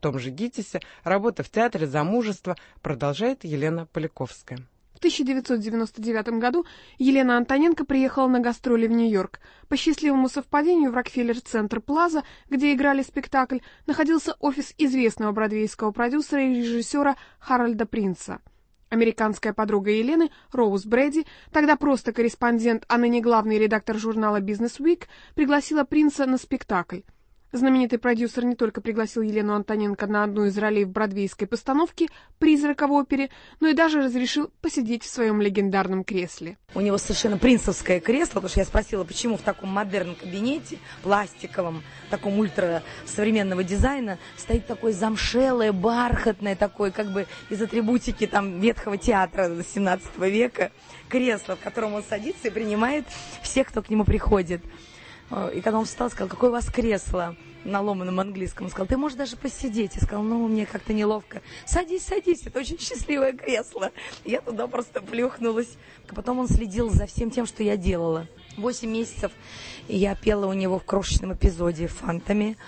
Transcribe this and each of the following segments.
том же ГИТИСе, работа в театре, замужество, продолжает Елена Поляковская. В 1999 году Елена Антоненко приехала на гастроли в Нью-Йорк. По счастливому совпадению в Рокфеллер-центр Плаза, где играли спектакль, находился офис известного бродвейского продюсера и режиссера Харольда Принца. Американская подруга Елены, Роуз Брэди, тогда просто корреспондент, а ныне главный редактор журнала Business Week, пригласила Принца на спектакль. Знаменитый продюсер не только пригласил Елену Антоненко на одну из ролей в бродвейской постановке «Призрака в опере», но и даже разрешил посидеть в своем легендарном кресле. У него совершенно принцевское кресло, потому что я спросила, почему в таком модерном кабинете, пластиковом, таком ультрасовременного дизайна, стоит такое замшелое, бархатное, такое как бы из атрибутики там ветхого театра 17 века кресло, в котором он садится и принимает всех, кто к нему приходит. И когда он встал, сказал, какое у вас кресло, на ломаном английском. Он сказал, ты можешь даже посидеть. Я сказала, ну, мне как-то неловко. Садись, садись, это очень счастливое кресло. Я туда просто плюхнулась. Потом он следил за всем тем, что я делала. 8 месяцев я пела у него в крошечном эпизоде «Фантами».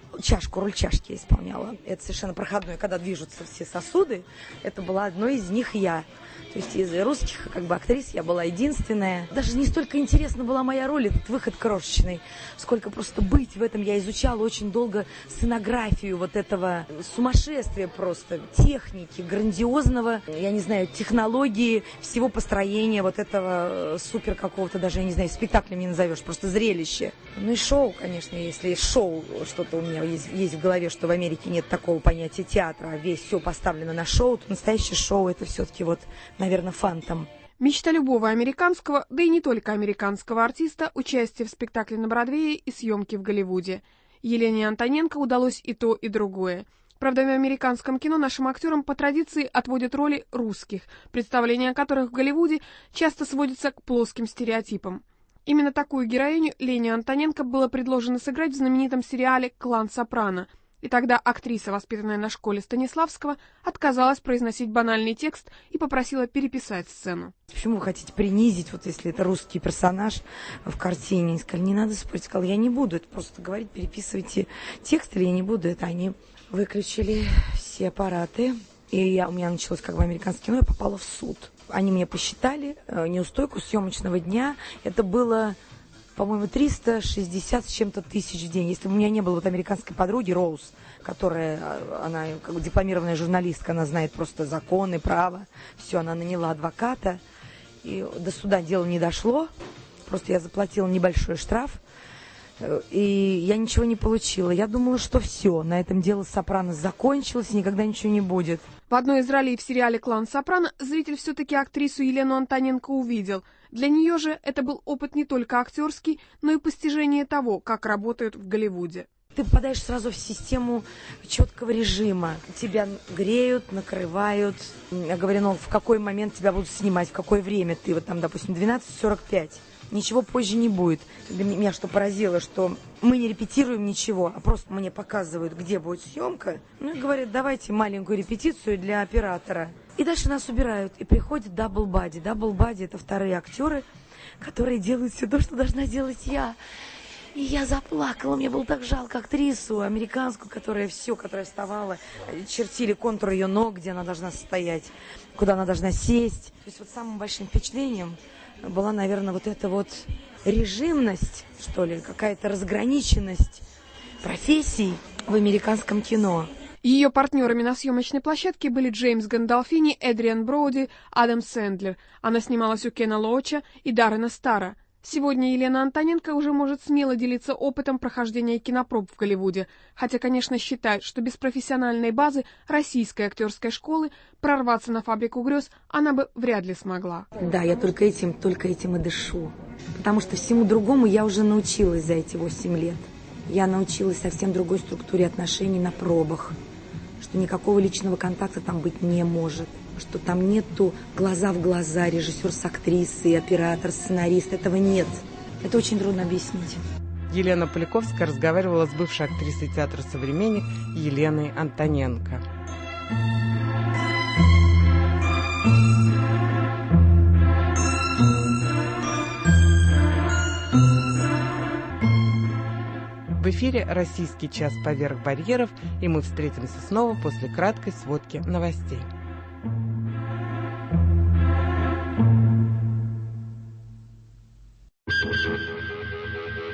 Роль чашки я исполняла. Это совершенно проходное, когда движутся все сосуды. Это была одной из них я. То есть из русских актрис я была единственная. Даже не столько интересна была моя роль, этот выход крошечный, сколько просто быть в этом. Я изучала очень долго сценографию вот этого сумасшествия просто, техники, грандиозного, я не знаю, технологии, всего построения вот этого супер какого-то, даже, я не знаю, спектаклем не назовешь, просто зрелище. Ну и шоу, конечно, если шоу, что-то у меня есть в голове, что в Америке нет такого понятия театра, а весь все поставлено на шоу, то настоящее шоу это все-таки наверное, «Фантом». Мечта любого американского, да и не только американского артиста, участие в спектакле на Бродвее и съемки в Голливуде. Елене Антоненко удалось и то, и другое. Правда, в американском кино нашим актерам по традиции отводят роли русских, представления о которых в Голливуде часто сводятся к плоским стереотипам. Именно такую героиню Лене Антоненко было предложено сыграть в знаменитом сериале «Клан Сопрано». И тогда актриса, воспитанная на школе Станиславского, отказалась произносить банальный текст и попросила переписать сцену. Почему вы хотите принизить, если это русский персонаж в картине? Они сказали, не надо спорить. Сказала, я не буду это просто говорить, переписывайте текст, или я не буду это. Они выключили все аппараты, и у меня началось американское кино, я попала в суд. Они мне посчитали неустойку съемочного дня. Это было, по-моему, 360 с чем-то тысяч в день. Если бы у меня не было американской подруги Роуз, она дипломированная журналистка, она знает просто законы, право, все, она наняла адвоката, и до суда дело не дошло, просто я заплатила небольшой штраф, и я ничего не получила. Я думала, что все, на этом дело «Сопрано» закончилось, никогда ничего не будет. В одной из ролей в сериале «Клан Сопрано» зритель все-таки актрису Елену Антоненко увидел. Для нее же это был опыт не только актерский, но и постижение того, как работают в Голливуде. Ты попадаешь сразу в систему четкого режима. Тебя греют, накрывают. Я говорю, в какой момент тебя будут снимать, в какое время ты, допустим, 12:45. Ничего позже не будет. Для меня что поразило, что мы не репетируем ничего, а просто мне показывают, где будет съемка. И говорят, давайте маленькую репетицию для оператора. И дальше нас убирают. И приходит дабл-бади. Дабл-бади — это вторые актеры, которые делают все то, что должна делать я. И я заплакала. Мне было так жалко актрису американскую, которая вставала. Чертили контур ее ног, где она должна стоять, куда она должна сесть. То есть самым большим впечатлением была, наверное, эта режимность, что ли, какая-то разграниченность профессий в американском кино. Ее партнерами на съемочной площадке были Джеймс Гандолфини, Эдриан Броуди, Адам Сэндлер. Она снималась у Кена Лоача и Даррена Старра. Сегодня Елена Антоненко уже может смело делиться опытом прохождения кинопроб в Голливуде, хотя, конечно, считает, что без профессиональной базы российской актерской школы прорваться на фабрику грез она бы вряд ли смогла. Да, я только этим и дышу, потому что всему другому я уже научилась за эти 8 лет. Я научилась совсем другой структуре отношений на пробах, что никакого личного контакта там быть не может. Что там нету глаза в глаза, режиссер с актрисой, оператор, сценарист. Этого нет. Это очень трудно объяснить. Елена Поляковская разговаривала с бывшей актрисой театра «Современник» Еленой Антоненко. В эфире «Российский час поверх барьеров», и мы встретимся снова после краткой сводки новостей.